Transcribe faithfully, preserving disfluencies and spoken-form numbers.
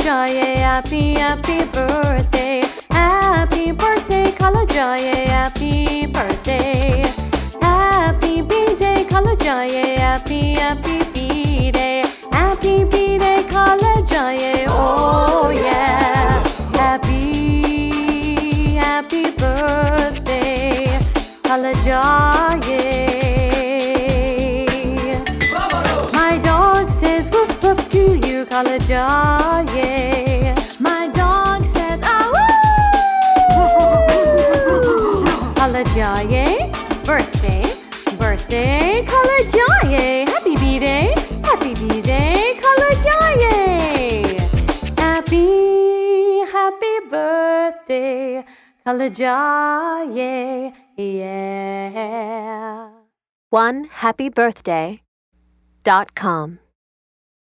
Kalajaye, happy, happy birthday. Happy birthday, Kalajaye, happy birthday. Happy B-Day, Kalajaye, happy, happy B-Day. Happy B-Day, Kalajaye, oh yeah. Happy, happy birthday, Kalajaye. My dog says woof woof to you, Kalajaye. My dog says ah woo. Kalajaye, birthday, birthday, Kalajaye. Happy B-Day, happy B-Day, Kalajaye. Happy, happy birthday, Kalajaye, yeah. one happy birthday dot com